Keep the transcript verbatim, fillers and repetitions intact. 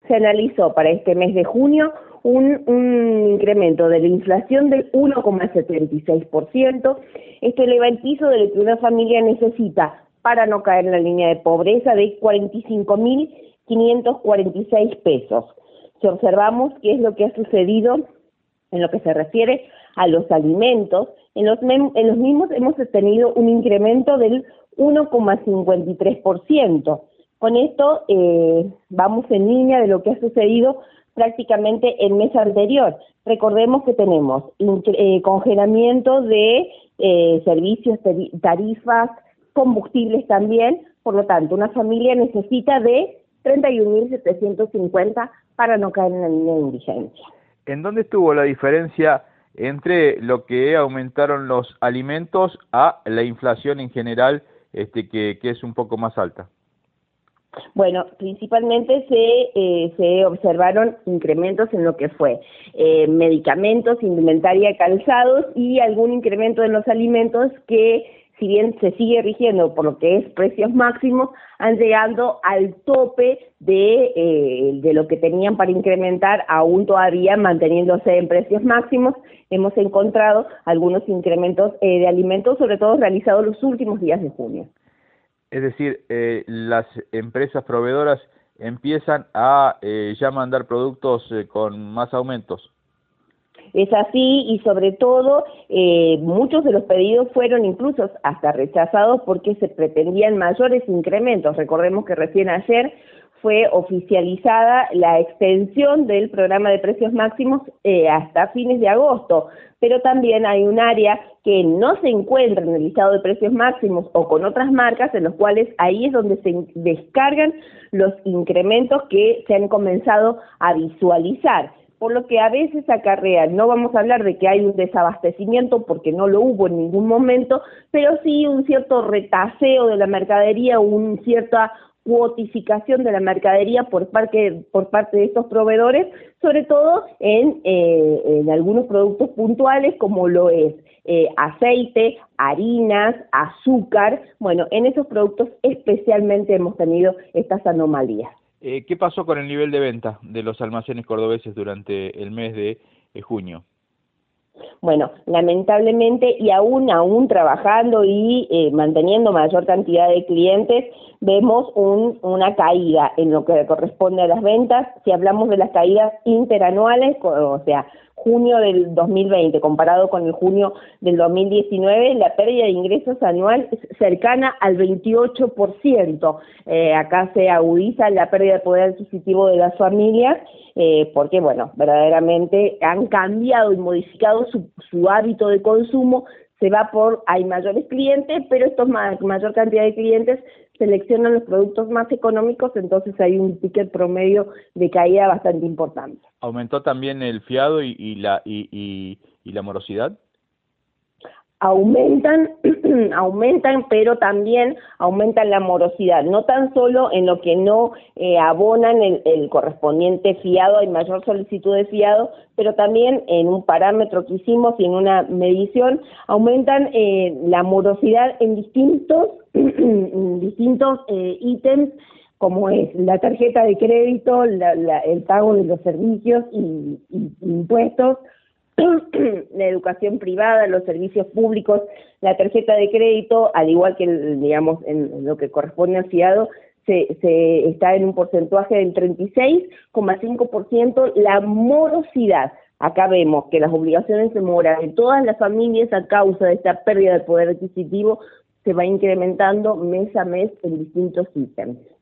se analizó para este mes de junio un, un incremento de la inflación del uno coma setenta y seis por ciento. Esto eleva el piso de lo que una familia necesita para no caer en la línea de pobreza de cuarenta y cinco mil quinientos cuarenta y seis pesos. Si observamos qué es lo que ha sucedido en lo que se refiere a los alimentos, en los, en los mismos hemos tenido un incremento del uno coma cincuenta y tres por ciento. Con esto eh, vamos en línea de lo que ha sucedido prácticamente el mes anterior. Recordemos que tenemos eh, congelamiento de eh, servicios, tarifas, combustibles también, por lo tanto, una familia necesita de treinta y un mil setecientos cincuenta para no caer en la línea de indigencia. ¿En dónde estuvo la diferencia entre lo que aumentaron los alimentos a la inflación en general, este, que, que es un poco más alta? Bueno, principalmente se, eh, se observaron incrementos en lo que fue eh, medicamentos, indumentaria, calzados y algún incremento en los alimentos que, si bien se sigue rigiendo por lo que es precios máximos, han llegado al tope de, eh, de lo que tenían para incrementar, aún todavía manteniéndose en precios máximos. Hemos encontrado algunos incrementos eh, de alimentos, sobre todo realizados los últimos días de junio. Es decir, eh, las empresas proveedoras empiezan a eh, ya mandar productos eh, con más aumentos. Es así, y sobre todo eh, muchos de los pedidos fueron incluso hasta rechazados porque se pretendían mayores incrementos. Recordemos que recién ayer fue oficializada la extensión del programa de precios máximos eh, hasta fines de agosto, pero también hay un área que no se encuentra en el listado de precios máximos o con otras marcas, en los cuales ahí es donde se descargan los incrementos que se han comenzado a visualizar, por lo que a veces acarrea, no vamos a hablar de que hay un desabastecimiento porque no lo hubo en ningún momento, pero sí un cierto retaseo de la mercadería, un cierta cuotificación de la mercadería por parte, por parte de estos proveedores, sobre todo en, eh, en algunos productos puntuales como lo es eh, aceite, harinas, azúcar. Bueno, en esos productos especialmente hemos tenido estas anomalías. Eh, ¿Qué pasó con el nivel de venta de los almacenes cordobeses durante el mes de eh, junio? Bueno, lamentablemente, y aún, aún trabajando y eh, manteniendo mayor cantidad de clientes, vemos un, una caída en lo que corresponde a las ventas. Si hablamos de las caídas interanuales, o sea, junio del dos mil veinte comparado con el junio del dos mil diecinueve, la pérdida de ingresos anual es cercana al veintiocho por ciento. Eh, acá se agudiza la pérdida de poder adquisitivo de las familias, eh, porque, bueno, verdaderamente han cambiado y modificado su, su hábito de consumo. Se va por, hay mayores clientes, pero estos más, mayor cantidad de clientes seleccionan los productos más económicos, entonces hay un ticket promedio de caída bastante importante. ¿Aumentó también el fiado y, y la y, y, y la morosidad? Aumentan, aumentan, pero también aumentan la morosidad, no tan solo en lo que no eh, abonan el, el correspondiente fiado, hay mayor solicitud de fiado, pero también en un parámetro que hicimos y en una medición, aumentan eh, la morosidad en distintos, distintos eh, ítems, como es la tarjeta de crédito, la, la, el pago de los servicios y, y impuestos, la educación privada, los servicios públicos, la tarjeta de crédito, al igual que, digamos, en lo que corresponde al fiado, se, se está en un porcentaje del treinta y seis coma cinco por ciento. La morosidad, acá vemos que las obligaciones de mora de todas las familias a causa de esta pérdida de poder adquisitivo se va incrementando mes a mes en distintos ítems.